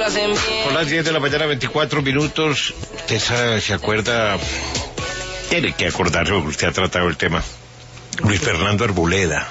hacen bien. Son las 10 de la mañana, 24 minutos. Esa se acuerda, tiene que acordarse porque usted ha tratado el tema. Luis Fernando Arboleda.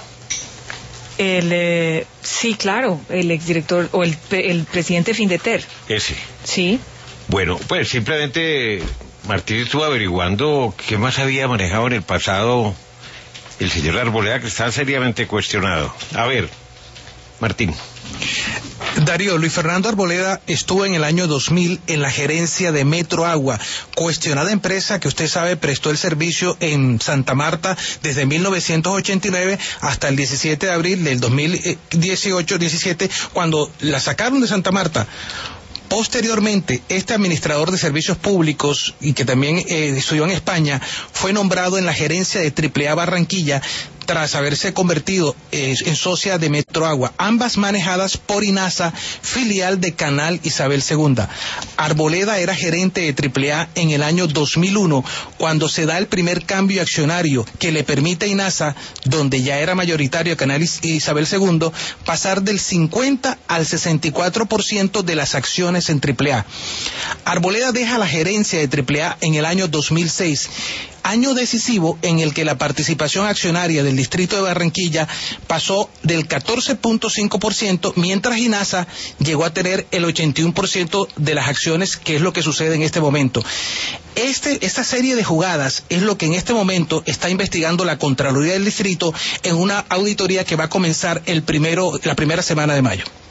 Sí, claro, el exdirector o el presidente Findeter. Ese. Sí. Bueno, pues simplemente Martín estuvo averiguando qué más había manejado en el pasado el señor Arboleda, que está seriamente cuestionado. A ver, Martín. Darío, Luis Fernando Arboleda estuvo en el año 2000 en la gerencia de Metro Agua, cuestionada empresa que usted sabe prestó el servicio en Santa Marta desde 1989 hasta el 17 de abril del 2018-17, cuando la sacaron de Santa Marta. Posteriormente, este administrador de servicios públicos, y que también estudió en España, fue nombrado en la gerencia de AAA Barranquilla, tras haberse convertido en socia de Metro Agua, ambas manejadas por INASA, filial de Canal Isabel II. Arboleda era gerente de AAA en el año 2001, cuando se da el primer cambio accionario que le permite a INASA, donde ya era mayoritario Canal Isabel II, pasar del 50 al 64% de las acciones en AAA. Arboleda deja la gerencia de AAA en el año 2006, año decisivo en el que la participación accionaria del distrito de Barranquilla pasó del 14.5%, mientras INASA llegó a tener el 81% de las acciones, que es lo que sucede en este momento. Esta serie de jugadas es lo que en este momento está investigando la Contraloría del Distrito en una auditoría que va a comenzar la primera semana de mayo.